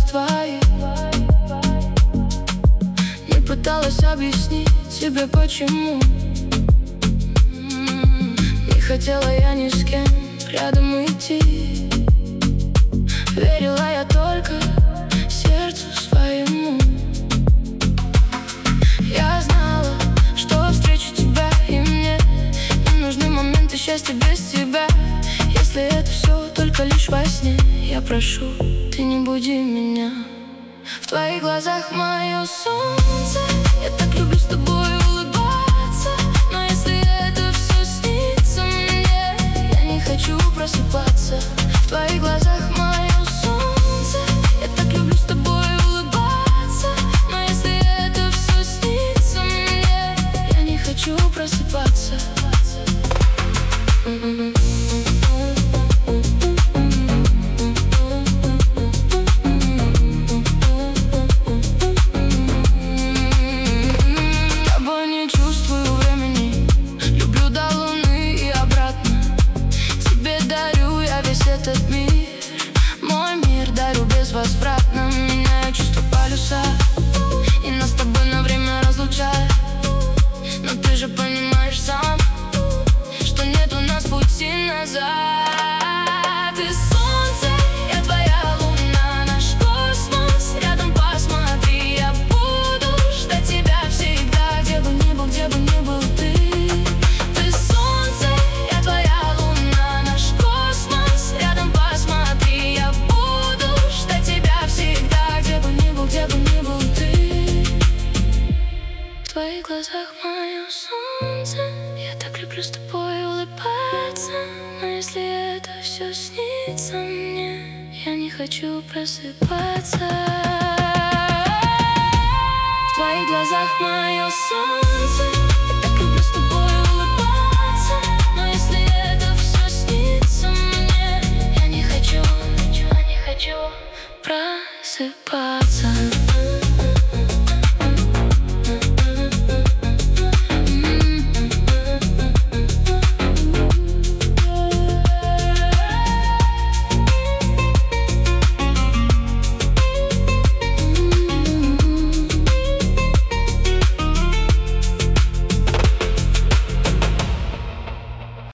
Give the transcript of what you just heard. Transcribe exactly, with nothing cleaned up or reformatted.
твоих. Не пыталась объяснить тебе, почему. Не хотела я ни с кем рядом идти. Верила я только сердцу своему. Я знала, что встречу тебя, и мне не нужны моменты счастья без тебя. Если это все только лишь во сне, я прошу, ты не буди меня. В твоих глазах мое солнце. Я так люблю с тобой улыбаться. Но если это все снится мне, я не хочу просыпаться. В твоих глазах мое солнце. Я так люблю с тобой улыбаться. Но если это все снится мне, я не хочу просыпаться. Этот мир, мой мир, дарю безвозвратно. Меняю чувства полюса, и нас с тобой на время разлучает. Но ты же понимаешь сам, что нет у нас пути назад. Ты солнце, я твоя луна, наш космос. Рядом посмотри, я буду ждать тебя всегда. Где бы ни был, где бы ни был ты. Ты солнце, я твоя луна, наш космос. Рядом посмотри, я буду ждать тебя всегда. Где бы ни был, где бы ни был ты. В твоих глазах мое солнце. Я так люблю с тобой улыбаться. Но если это все снится мне, я не хочу просыпаться. В твоих глазах мое солнце. Я так люблю с тобой улыбаться. Но если это все снится мне, я не хочу, не хочу просыпаться.